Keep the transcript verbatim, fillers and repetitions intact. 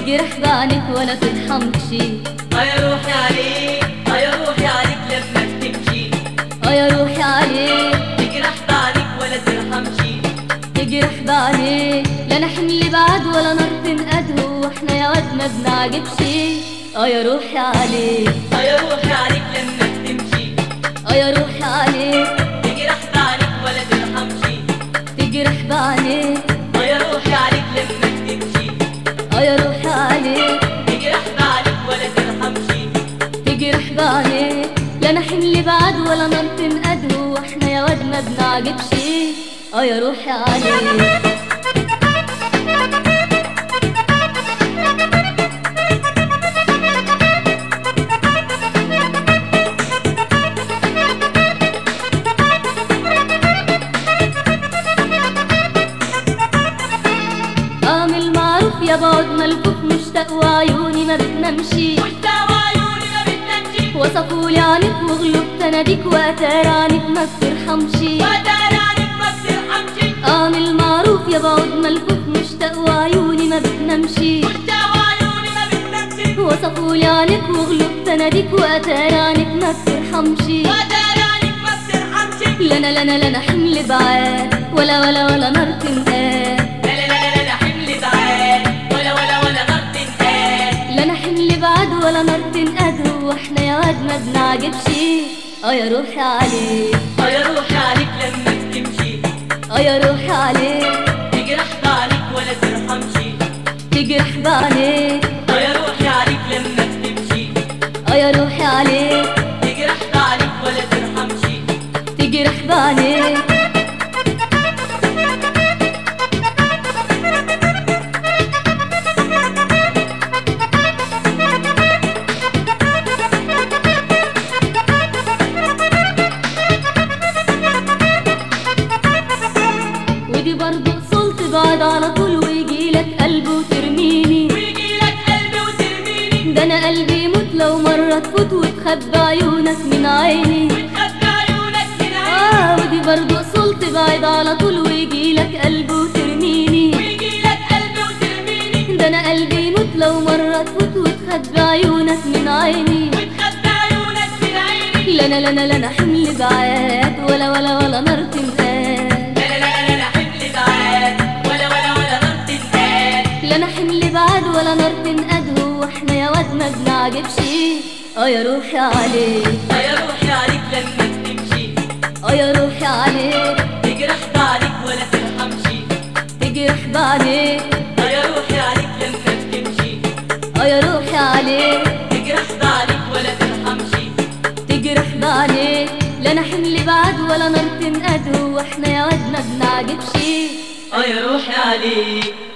تجرح بعينك ولا ترحمش. اه يا روحي عليك، اه يا روحي عليك لما بتمشي. اه يا روحي عليك تجرح بعينك ولا ترحمش. تجرح بعينك لا انا حمل بعد ولا نار تنقد، هو احنا يا واد ما بنعجبش. اه يا روحي عليك، اه يا روحي عليك لما بتمشي. اه يا روحي عليك تجرح بعينك ولا ترحمش. تجرح بعينك اه يا روحي عليك لما بتمشي. اه يا روحي عليك تجرح بعينك ولا ترحمش. تجرح بعينك لا انا حمل بعد ولا نار تنقد، هو احنا يا واد ما بنعجبش. اه يا روحي عليك. اعمل معروف يا بعد ملفوف مشتاق وعيوني ما بتنامشي. مشتاق وعيوني ما بتنامشي. وصفولي عنك وغلبت اناديك واتار عنك ما بترحمشي. واتار عنك ما بترحمشي. اعمل معروف يا بعد ملفوف مشتاق وعيوني ما بتنامشي. مشتاق وعيوني ما بتنامشي. وصفولي عنك وغلبت اناديك واتار عنك ما بترحمشي. واتار عنك ما بترحمشي. لا انا لا انا لا انا حمل بعاد ولا ولا ولا نار تنقاد. لا لا لا لا لا حمل بعاد ولا ولا ولا نار تنقاد. لا انا حمل بعد ولا نار تنقاد، هو احنا يا واد ما بنعجبش. اه يا روحي عليك، اه يا روحي عليك لما بتمشي. اه يا روحي عليك تجرح بعينك ولا ترحمش. تجرح بعينك اه يا روحي عليك لما بتمشي. اه يا روحي عليك تجرح بعينك ولا ترحمش. تجرح بعينك ودي برضه صلت بعد على طول ويجيلك قلب وترميني. ويجيلك قلبي وترميني. ده انا قلبي يموت لو مرة تفوت وتخبي عيونك من عيني. وتخبي عيونك من عيني. اه ودي برضه صلت بعد على طول ويجيلك قلب وترميني. ويجيلك قلبي وترميني. ده انا قلبي يموت لو مرة تفوت وتخبي عيونك من عيني. وتخبي عيونك من عيني. لا انا لا انا لا انا حمل بعاد ولا ولا ولا نار تنقاد. لا لا لا لا لا حمل بعاد ولا ولا ولا نار تنقاد. لا انا حمل بعاد ولا نار تنقاد، هو احنا يا واد ما بنعجبش. اه يا روحي عليك، اه يا روحي عليك لما بتمشي. اه يا روحي عليك تجرح بعينك ولا ترحمش. تجرح بعينك اه يا روحي عليك لما بتمشي. اه يا روحي عليك تجرح بعينك ولا ترحمش. تجرح بعينك لا انا حمل بعد ولا نار تنقاد، هو احنا يا واد ما بنعجبش. اه يا روحي عليك.